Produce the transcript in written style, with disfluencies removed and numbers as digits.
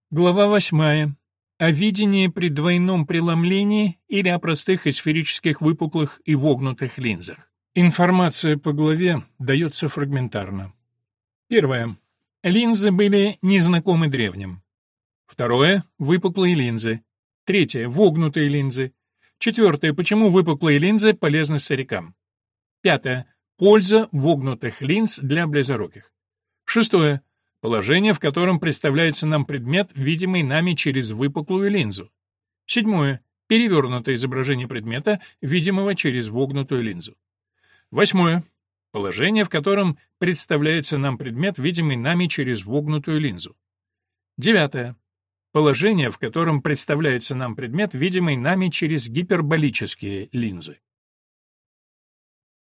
Глава 8. О видении при двойном преломлении или о простых и сферических выпуклых и вогнутых линзах. Информация по главе дается фрагментарно. Первое. Линзы были незнакомы древним. Второе. Выпуклые линзы. Третье. Вогнутые линзы. Четвертое. Почему выпуклые линзы полезны старикам. Пятое. Польза вогнутых линз для близоруких. Шестое. Положение, в котором представляется нам предмет, видимый нами через выпуклую линзу. Седьмое. Перевернутое изображение предмета, видимого через вогнутую линзу. Восьмое. Положение, в котором представляется нам предмет, видимый нами через вогнутую линзу. Девятое. Положение, в котором представляется нам предмет, видимый нами через гиперболические линзы.